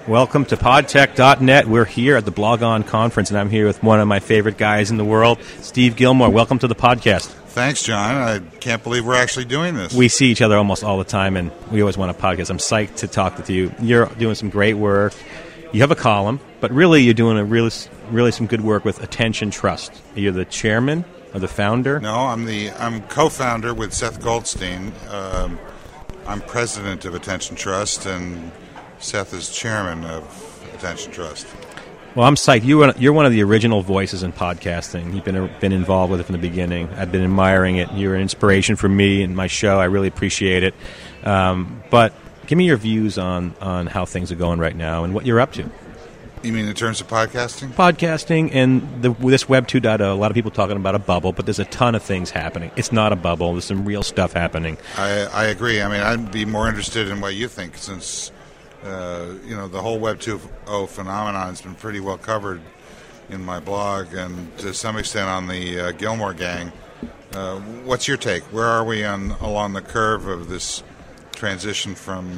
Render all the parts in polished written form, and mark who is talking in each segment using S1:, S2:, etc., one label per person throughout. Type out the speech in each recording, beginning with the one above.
S1: Welcome to podtech.net. We're here at the BlogOn conference, and I'm here with one of my favorite guys in the world, Steve Gilmore. Welcome to the podcast.
S2: Thanks, John. I can't believe we're actually doing this.
S1: We see each other almost all the time, and we always want a podcast. I'm psyched to talk to you. You're doing some great work. You have a column, but really you're doing really some good work with Attention Trust. You're the chairman or the founder?
S2: No, I'm co-founder with Seth Goldstein. I'm president of Attention Trust, and Seth is chairman of Attention Trust.
S1: Well, I'm psyched. You're one of the original voices in podcasting. You've been involved with it from the beginning. I've been admiring it. You're an inspiration for me and my show. I really appreciate it. But give me your views on how things are going right now and what you're up to.
S2: You mean in terms of podcasting?
S1: Podcasting and this Web 2.0, a lot of people talking about a bubble, but there's a ton of things happening. It's not a bubble. There's some real stuff happening.
S2: I agree. I mean, I'd be more interested in what you think since... the whole Web 2.0 phenomenon has been pretty well covered in my blog and to some extent on the Gilmore Gang. What's your take? Where are we along the curve of this transition from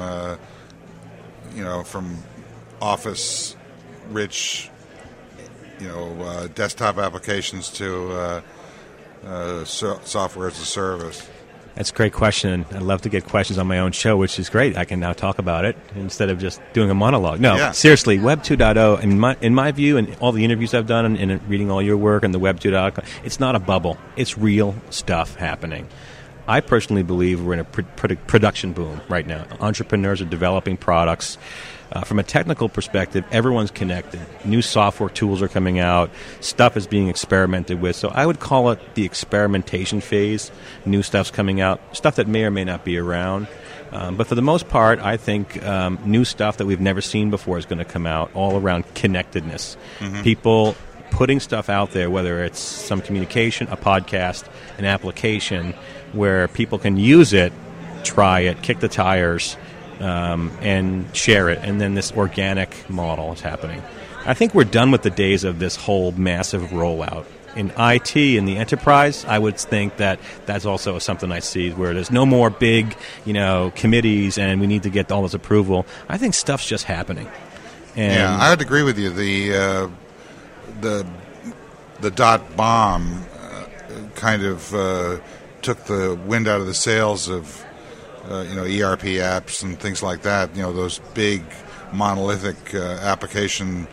S2: Office rich, desktop applications to software as a service?
S1: That's a great question. I love to get questions on my own show, which is great. I can now talk about it instead of just doing a monologue. No, Seriously, Web 2.0, in my view, and all the interviews I've done and reading all your work and the Web 2.0, it's not a bubble. It's real stuff happening. I personally believe we're in a production boom right now. Entrepreneurs are developing products. From a technical perspective, everyone's connected. New software tools are coming out. Stuff is being experimented with. So I would call it the experimentation phase. New stuff's coming out. Stuff that may or may not be around. But for the most part, I think new stuff that we've never seen before is going to come out all around connectedness. Mm-hmm. People putting stuff out there, whether it's some communication, a podcast, an application, where people can use it, try it, kick the tires, and share it, and then this organic model is happening. I think we're done with the days of this whole massive rollout. In IT, in the enterprise, I would think that that's also something I see where there's no more big, committees and we need to get all this approval. I think stuff's just happening. And
S2: I would agree with you. The dot bomb kind of took the wind out of the sails of ERP apps and things like that, those big monolithic application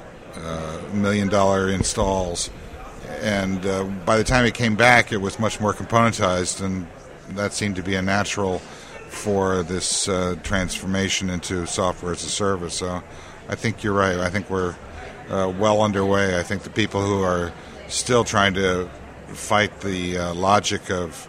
S2: $1 million installs. And by the time it came back, it was much more componentized, and that seemed to be a natural for this transformation into software as a service. So I think you're right. I think we're well underway. I think the people who are still trying to fight the logic of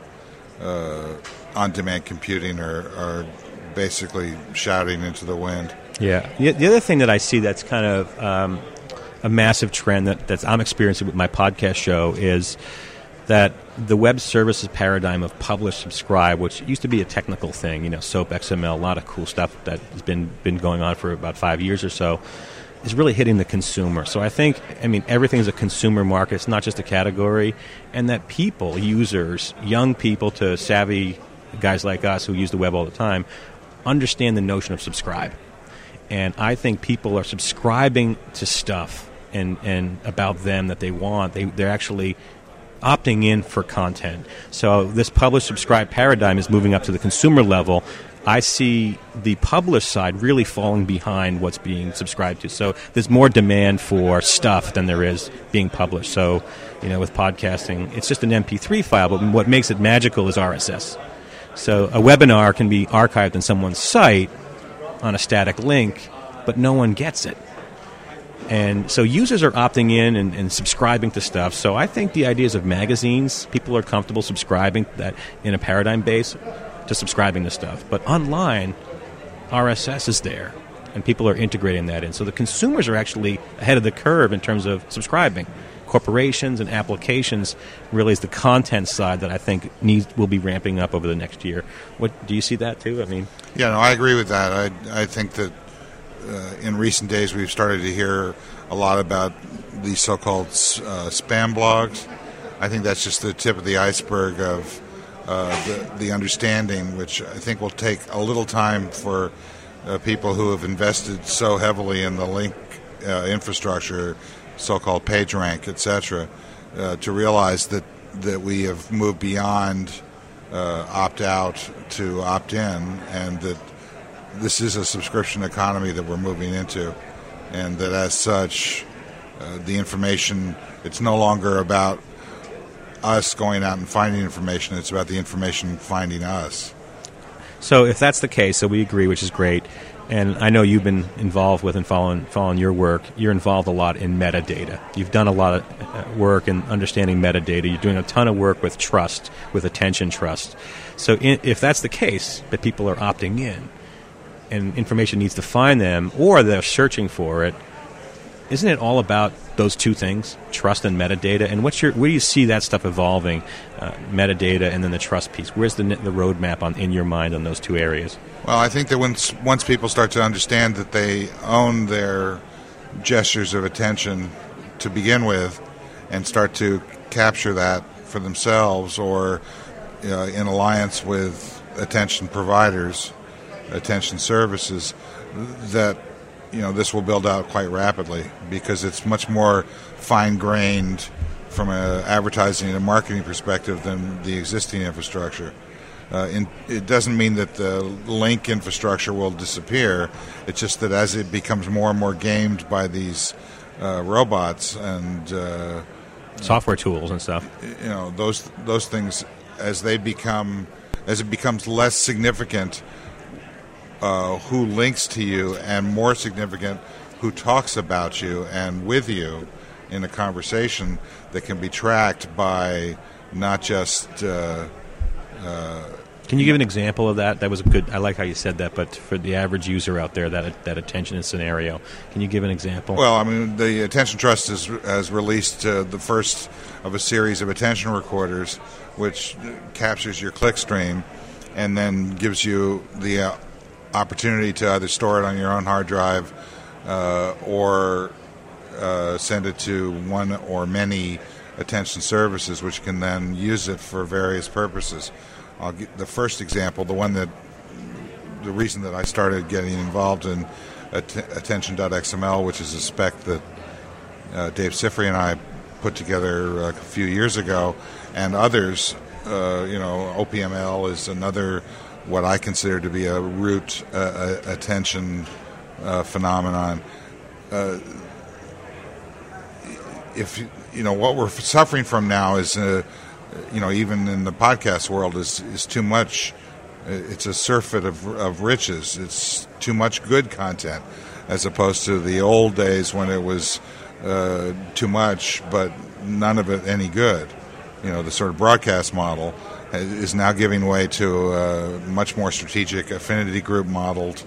S2: on-demand computing are basically shouting into the wind. Yeah.
S1: The other thing that I see that's kind of a massive trend that I'm experiencing with my podcast show is that the web services paradigm of publish, subscribe, which used to be a technical thing, SOAP, XML, a lot of cool stuff that has been going on for about 5 years or so, is really hitting the consumer. So I think, everything's a consumer market. It's not just a category. And that people, users, young people to savvy guys like us who use the web all the time, understand the notion of subscribe. And I think people are subscribing to stuff and about them that they want. They're actually opting in for content. So this publish, subscribe paradigm is moving up to the consumer level. I see the publish side really falling behind what's being subscribed to. So there's more demand for stuff than there is being published. So, with podcasting, it's just an MP3 file, but what makes it magical is RSS. So a webinar can be archived on someone's site on a static link, but no one gets it. And so users are opting in and subscribing to stuff. So I think the ideas of magazines, people are comfortable subscribing that in a paradigm base to subscribing to stuff. But online, RSS is there, and people are integrating that in. So the consumers are actually ahead of the curve in terms of subscribing. Corporations and applications really is the content side that I think will be ramping up over the next year. Do you see that too?
S2: I agree with that. I think that in recent days we've started to hear a lot about these so-called spam blogs. I think that's just the tip of the iceberg of the understanding, which I think will take a little time for people who have invested so heavily in the link infrastructure, so-called PageRank, etc., to realize that we have moved beyond opt-out to opt-in, and that this is a subscription economy that we're moving into, and that as such, the information, it's no longer about us going out and finding information, it's about the information finding us.
S1: So if that's the case, so we agree, which is great, and I know you've been involved with and following your work, you're involved a lot in metadata. You've done a lot of work in understanding metadata. You're doing a ton of work with trust, with attention trust. So if that's the case, that people are opting in, and information needs to find them, or they're searching for it, isn't it all about those two things, trust and metadata? And where do you see that stuff evolving, metadata and then the trust piece? Where's the roadmap in your mind on those two areas?
S2: Well, I think that once people start to understand that they own their gestures of attention to begin with, and start to capture that for themselves or in alliance with attention providers, attention services, that this will build out quite rapidly, because it's much more fine-grained from an advertising and marketing perspective than the existing infrastructure. It doesn't mean that the link infrastructure will disappear. It's just that as it becomes more and more gamed by these robots and
S1: software tools and stuff,
S2: those things, as it becomes less significant who links to you, and more significant who talks about you and with you in a conversation that can be tracked by not just...
S1: Can you give an example of that? That was good. I like how you said that, but for the average user out there, that attention scenario, can you give an example?
S2: Well, I mean, the Attention Trust has released the first of a series of attention recorders, which captures your click stream and then gives you the opportunity to either store it on your own hard drive or send it to one or many attention services, which can then use it for various purposes. I'll get the first example, the reason that I started getting involved in Attention.xml, which is a spec that Dave Sifry and I put together a few years ago, and others. OPML is another, what I consider to be a root attention phenomenon. What we're suffering from now is, even in the podcast world, is too much. It's a surfeit of riches. It's too much good content, as opposed to the old days when it was too much, but none of it any good. The sort of broadcast model is now giving way to a much more strategic affinity group modeled,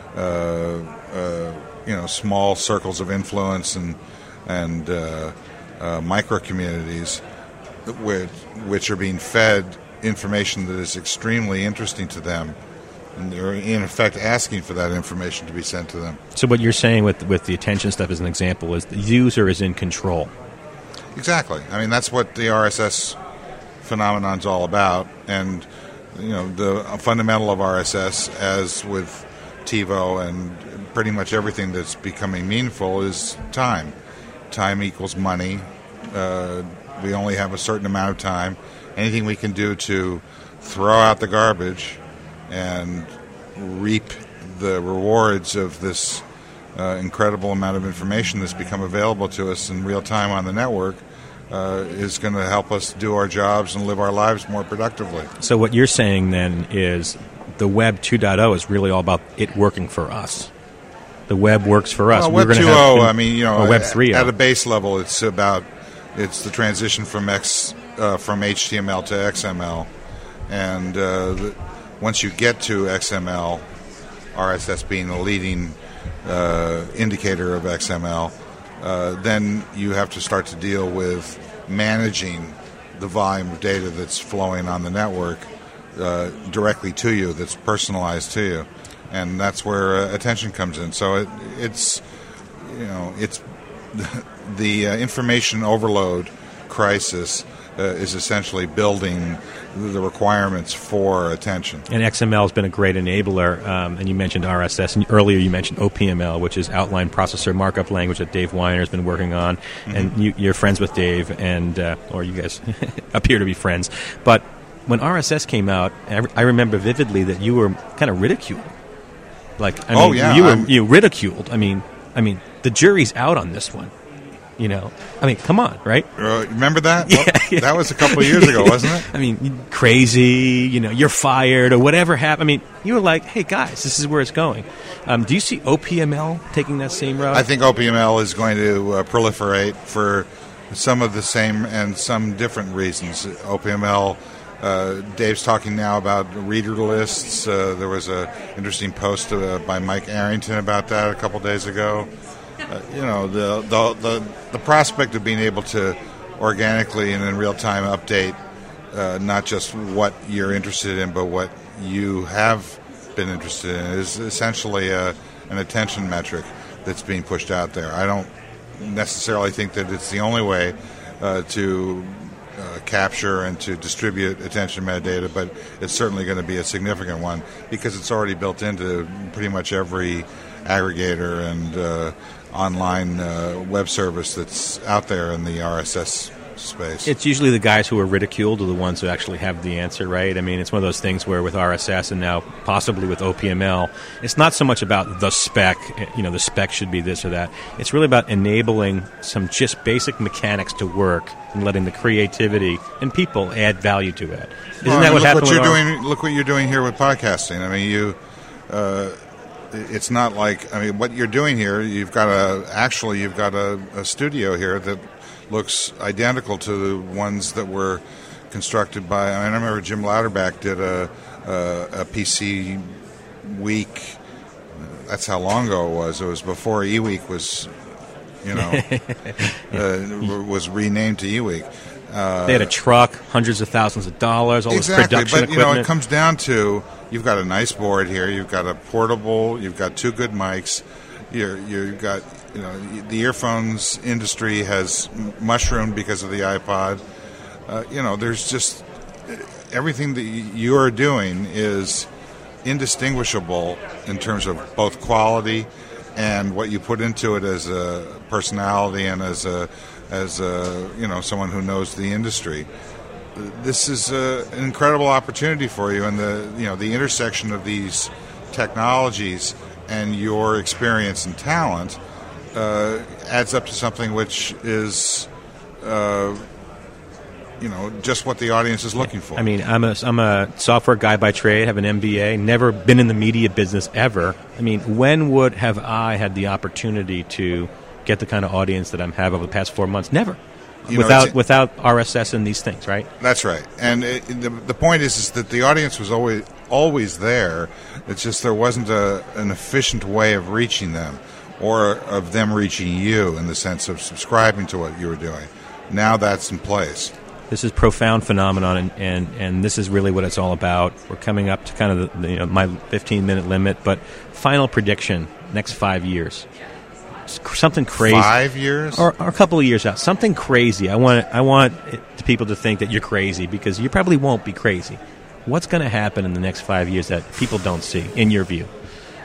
S2: small circles of influence and micro communities, which are being fed information that is extremely interesting to them, and they're in effect asking for that information to be sent to them.
S1: So what you're saying with the attention stuff as an example is the user is in control.
S2: Exactly. I mean, that's what the RSS phenomenon's all about, and the fundamental of RSS, as with TiVo and pretty much everything that's becoming meaningful, is time. Time equals money. We only have a certain amount of time. Anything we can do to throw out the garbage and reap the rewards of this incredible amount of information that's become available to us in real time on the network is going to help us do our jobs and live our lives more productively.
S1: So what you're saying then is the Web 2.0 is really all about it working for us. The web works for us.
S2: Well, Web 2.0,
S1: or Web 3.0.
S2: At a base level, it's the transition from HTML to XML, and once you get to XML, RSS being the leading indicator of XML, then you have to start to deal with managing the volume of data that's flowing on the network directly to you, that's personalized to you, and that's where attention comes in. So it's the information overload crisis is essentially building the requirements for attention.
S1: And XML has been a great enabler, and you mentioned RSS, and earlier you mentioned OPML, which is Outline Processor Markup Language that Dave Weiner has been working on, and you're friends with Dave, and or you guys appear to be friends. But when RSS came out, I remember vividly that you were kind of ridiculed. You ridiculed. I mean, the jury's out on this one. Come on, right?
S2: Remember that?
S1: Yeah.
S2: That was a couple of years ago, wasn't it?
S1: I mean, crazy, you're fired or whatever happened. I mean, you were like, hey, guys, this is where it's going. Do you see OPML taking that same route?
S2: I think OPML is going to proliferate for some of the same and some different reasons. OPML, Dave's talking now about reader lists. There was an interesting post by Mike Arrington about that a couple days ago. The prospect of being able to organically and in real time update not just what you're interested in, but what you have been interested in is essentially an attention metric that's being pushed out there. I don't necessarily think that it's the only way to capture and to distribute attention metadata, but it's certainly going to be a significant one because it's already built into pretty much every aggregator and online web service that's out there in the RSS space.
S1: It's usually the guys who are ridiculed are the ones who actually have the answer, right? I mean, it's one of those things where with RSS and now possibly with OPML, it's not so much about the spec, the spec should be this or that. It's really about enabling some just basic mechanics to work and letting the creativity and people add value to it. Isn't that what happened
S2: Look what you're doing here with podcasting. I mean, it's not like, what you're doing here, you've got a studio here that looks identical to the ones that were constructed by, I remember Jim Louderback did a PC week. That's how long ago it was. It was before eWeek was, was renamed to eWeek.
S1: They had a truck, hundreds of thousands of dollars, all this production equipment.
S2: But, it comes down to, you've got a nice board here, you've got a portable, you've got two good mics, you've got, the earphones industry has mushroomed because of the iPod. There's just, everything that you're doing is indistinguishable in terms of both quality and what you put into it as a personality and as someone who knows the industry. This is an incredible opportunity for you, and the intersection of these technologies and your experience and talent adds up to something which is just what the audience is looking for.
S1: I mean, I'm a software guy by trade, have an MBA, never been in the media business ever. I mean, when would have I had the opportunity to get the kind of audience that I'm having over the past 4 months? Never. Without RSS and these things, right?
S2: That's right. And the point is that the audience was always there. It's just there wasn't an efficient way of reaching them or of them reaching you in the sense of subscribing to what you were doing. Now that's in place.
S1: This is profound phenomenon, and this is really what it's all about. We're coming up to kind of my 15-minute limit, but final prediction, next 5 years. Something crazy.
S2: 5 years?
S1: Or a couple of years out. Something crazy. I want people to think that you're crazy because you probably won't be crazy. What's going to happen in the next 5 years that people don't see, in your view?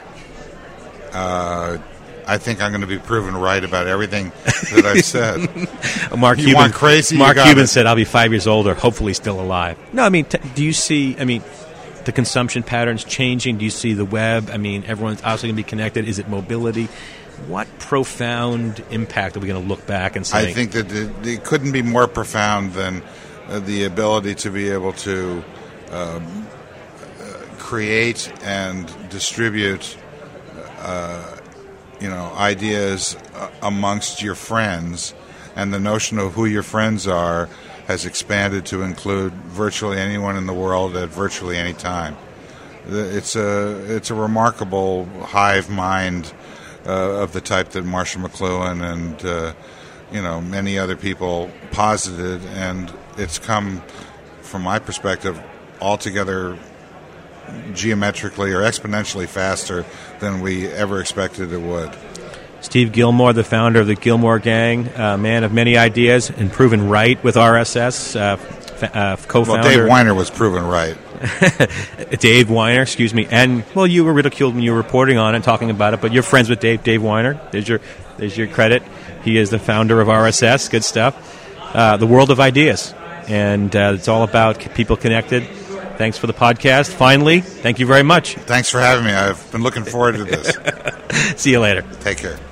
S2: I think I'm going to be proven right about everything that I've said.
S1: Mark Cuban said, I'll be 5 years older, hopefully still alive. No, I mean, do you see, the consumption patterns changing? Do you see the web? Everyone's obviously going to be connected. Is it mobility? What profound impact are we going to look back and say?
S2: I think that it couldn't be more profound than the ability to be able to create and distribute ideas amongst your friends, and the notion of who your friends are has expanded to include virtually anyone in the world at virtually any time. It's a remarkable hive mind of the type that Marshall McLuhan and many other people posited, and it's come, from my perspective, altogether geometrically or exponentially faster than we ever expected it would.
S1: Steve Gilmore, the founder of the Gilmore Gang, man of many ideas and proven right with RSS, co-founder.
S2: Well, Dave Weiner was proven right.
S1: Dave Weiner, excuse me. And, well, you were ridiculed when you were reporting on it and talking about it, but you're friends with Dave Weiner. There's your credit. He is the founder of RSS. Good stuff. The world of ideas. And it's all about people connected. Thanks for the podcast. Finally, thank you very much.
S2: Thanks for having me. I've been looking forward to this.
S1: See you later.
S2: Take care.